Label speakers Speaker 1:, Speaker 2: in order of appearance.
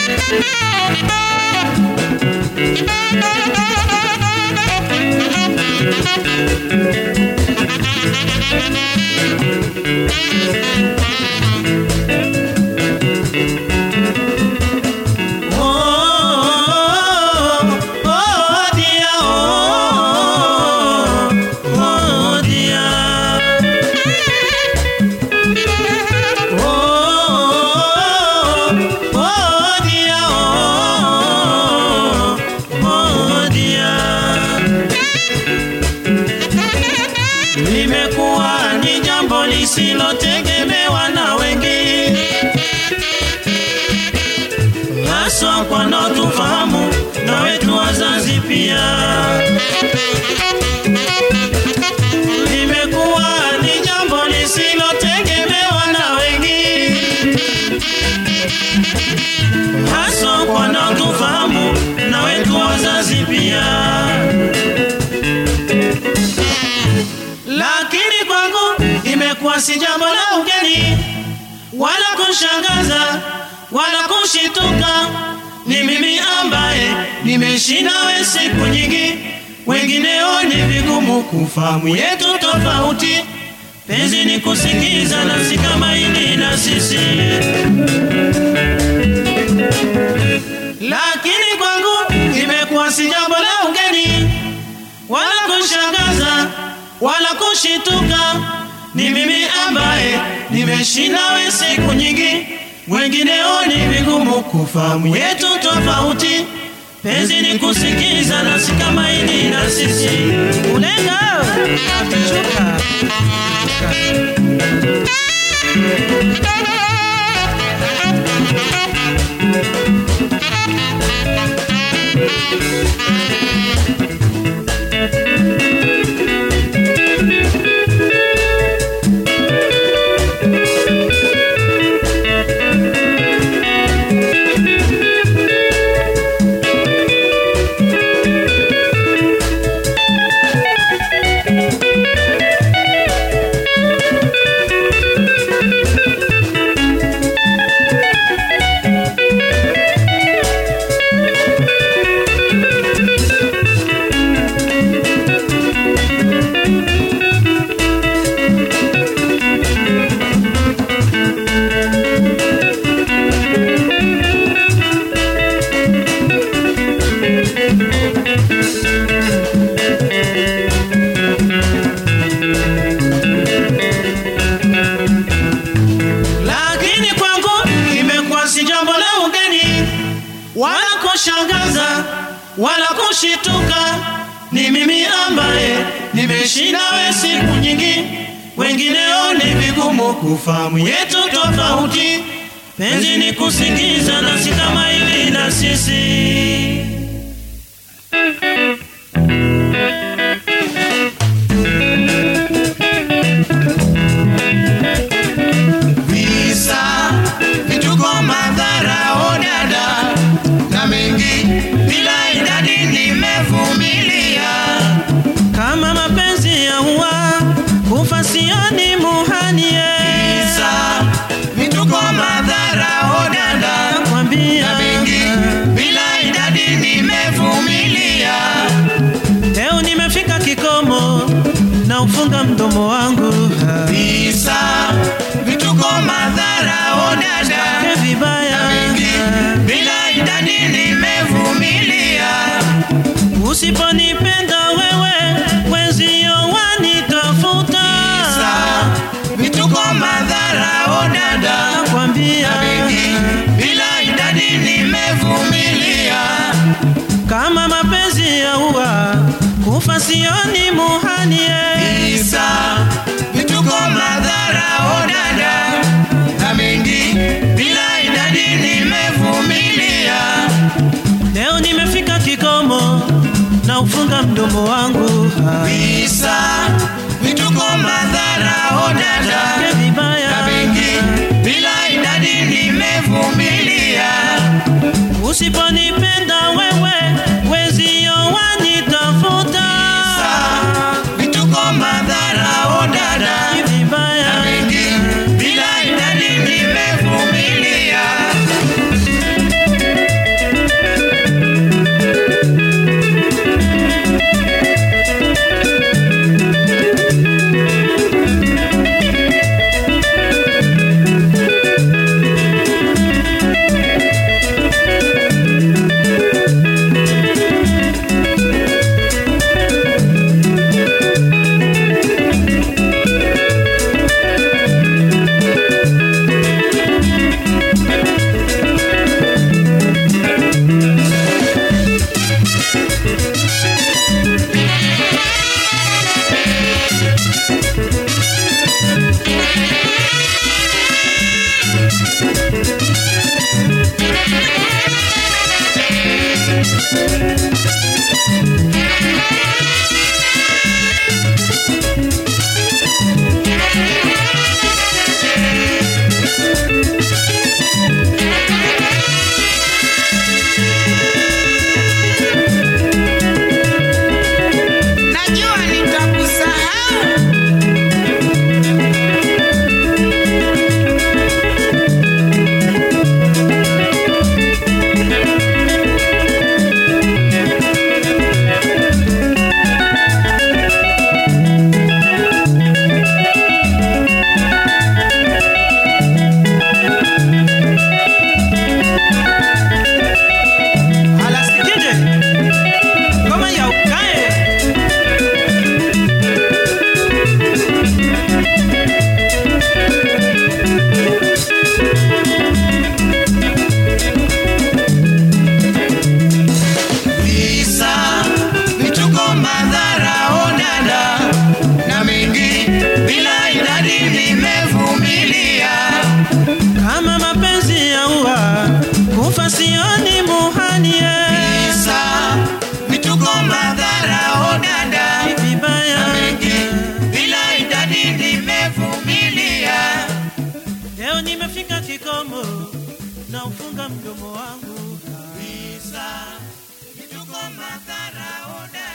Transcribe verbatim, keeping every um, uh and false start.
Speaker 1: Silotegemewa na wengi, haswa kwa wanaotufahamu na wetu wazazi pia. Limekuwa ni jambo lisilotegemewa na wengi, haswa kwa wanaotufahamu na wetu wazazi pia. Lakini kwangu imekuwa si jambo la ugeni wala kushangaza wala kushituka. Ni mimi ambaye nimeishi nawe siku nyingi, wengineo ni vigumu kufahamu yetu tofauti. Penzi ni kusikiza na si kama hili na sisi. Lakini kwangu imekuwa si jambo la ugeni wala kushangaza wala kushituka. Ni mimi ambaye nimeishi nawe siku nyingi, wengineo ni vigumu kufahamu yetu tofauti. Penzi ni kusikiza na si kama hili na sisi. Ulenga afichuka wala kushangaza wala kushituka. Ni mimi ambaye nimeishi nawe siku nyingi, wengineo ni vigumu kufahamu yetu tofauti. Penzi ni kusikiza na si kama hili na sisi.
Speaker 2: Visa, vituko, madhara, odada na mengi bila idadi nimevumilia.
Speaker 1: Kama mapenzi ya huwa kufa sioni muhanie.
Speaker 2: Visa, vituko, madhara, odada
Speaker 1: nakwambia
Speaker 2: na mengi bila idadi nimevumilia.
Speaker 1: leo nimefika kikomo na ufunga mdomo wangu.
Speaker 2: Visa, vituko, madhara, odada
Speaker 1: vibaya
Speaker 2: na mengi bila idadi nimevumilia.
Speaker 1: Usiponipenda wewe wenzio wanitafuta.
Speaker 2: Visa, vituko, madhara, odada
Speaker 1: nakwambia
Speaker 2: bila idadi nimevumilia.
Speaker 1: kama mapenzi ya huwa kufa sioni muhanie.
Speaker 2: Visa, vituko, madhara, odada na mengi bila idadi nimevumilia.
Speaker 1: Leo nimefika kikomo na ufunga mdomo wangu.
Speaker 2: Visa, vituko, madhara, odada
Speaker 1: vibaya
Speaker 2: na mengi bila idadi nimevumilia.
Speaker 1: Usiponipenda wewe wenzio wanitafuta.
Speaker 2: Vituko, madhara, odada
Speaker 1: vibaya
Speaker 2: na mengi bila idadi nimevumilia.
Speaker 1: na ufunga mdomo wangu
Speaker 2: visa vituko madhara oda